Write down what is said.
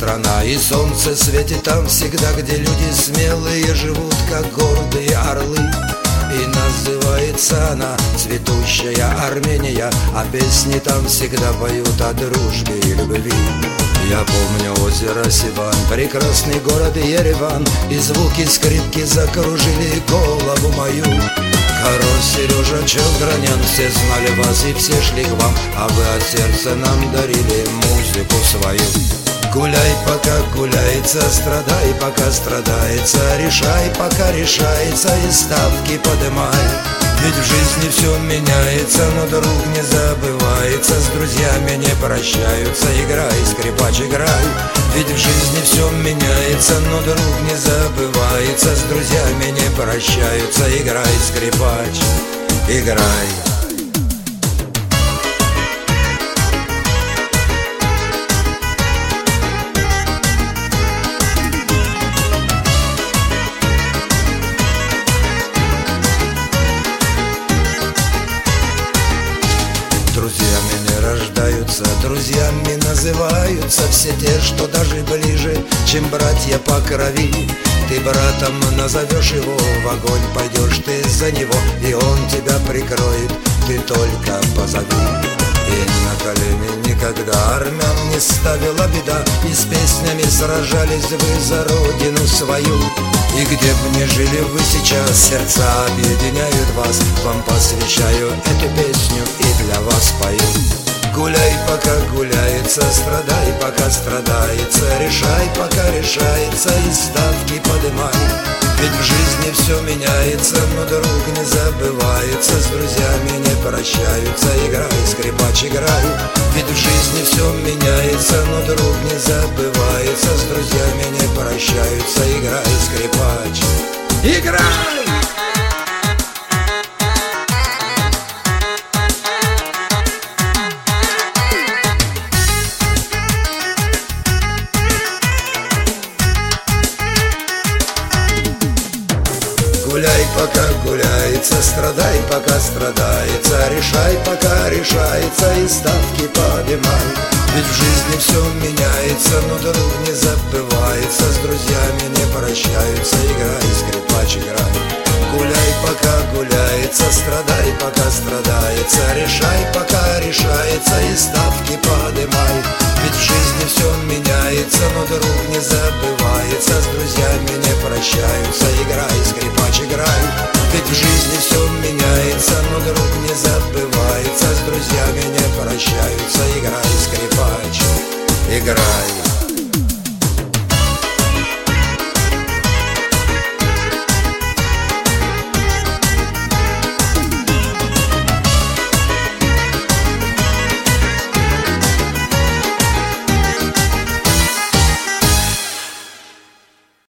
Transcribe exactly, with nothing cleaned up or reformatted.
страна, и солнце светит там всегда, где люди смелые живут, как гордые орлы. И называется она цветущая Армения, а песни там всегда поют о дружбе и любви. Я помню озеро Севан, прекрасный город Ереван, и звуки скрипки закружили голову мою. Король Сережа Челдранян, все знали вас и все шли к вам, а вы от сердца нам дарили музыку свою. Гуляй, пока гуляется, страдай, пока страдается, решай, пока решается, и ставки подымай. Ведь в жизни все меняется, но друг не забывается, с друзьями не прощаются. Играй, скрипач, играй. Ведь в жизни все меняется, но друг не забывается, с друзьями не прощаются. Играй, скрипач, играй. Друзьями не рождаются, друзьями называются все те, что даже ближе, чем братья по крови. Ты братом назовешь его, в огонь пойдешь ты за него, и он тебя прикроет, ты только позови. И на колени никогда армян не ставила беда, и с песнями сражались вы за родину свою. И где бы ни жили вы сейчас, сердца объединяют вас. Вам посвящаю эту песню и для вас пою. Гуляй, пока гуляется, страдай, пока страдается, решай, пока решается, и ставки подымай. Ведь в жизни все меняется, но друг не забывается, с друзьями не прощаются. Играй, скрипач, играй. Ведь в жизни все меняется, но друг не забывается, с друзьями не прощаются. Играй, скрипач, играй! Гуляй, пока гуляется, страдай, пока страдается, решай, пока решается, и ставки поднимай. Ведь в жизни все меняется, но друг не забывается, с друзьями не прощаются. Играй, скрипач, играй. Гуляй, пока гуляется, страдай, пока страдается, решай, пока решается, и ставки поднимай. Ведь в жизни все меняется, но друг не забывается, с друзьями не прощаются. Играй, скрипач, играй. Ведь в жизни все меняется, но друг не забывается, с друзьями не прощаются. Играй, скрипач, играй.